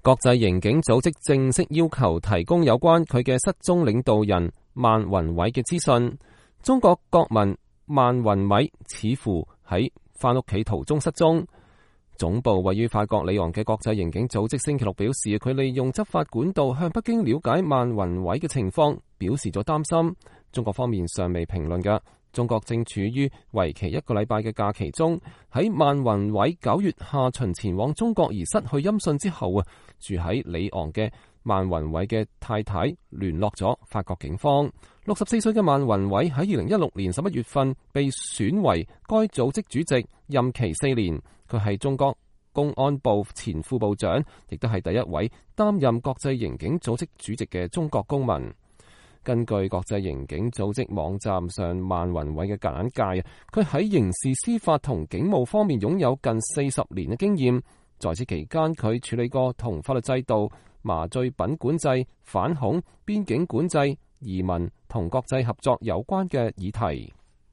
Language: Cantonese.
國際刑警組織正式要求提供有關佢嘅失蹤領導人曼雲偉嘅資訊。中國國民曼雲偉似乎喺返屋企途中失蹤。總部位於法國里昂嘅國際刑警組織星期六表示，佢利用執法管道向北京了解曼雲偉嘅情況，表示咗擔心。中國方面尚未評論嘅。中國正處於為期1個禮拜嘅假期中。喺曼雲偉9月下旬前往中國而失去音訊之後住喺里昂嘅曼雲偉嘅太太聯絡咗法國警方。64歲嘅曼雲偉喺2016年11月份被選為該組織主席，任期4年。佢係中國公安部前副部長，亦都係第一位擔任國際刑警組織主席嘅中國公民。根據國際刑警組織網站上曼雲偉嘅簡介，佢喺刑事司法同警務方面擁有近40年嘅經驗。在此期間，佢處理過同法律制度、麻醉品管制、反恐、邊境管制、移民同國際合作有關嘅議題。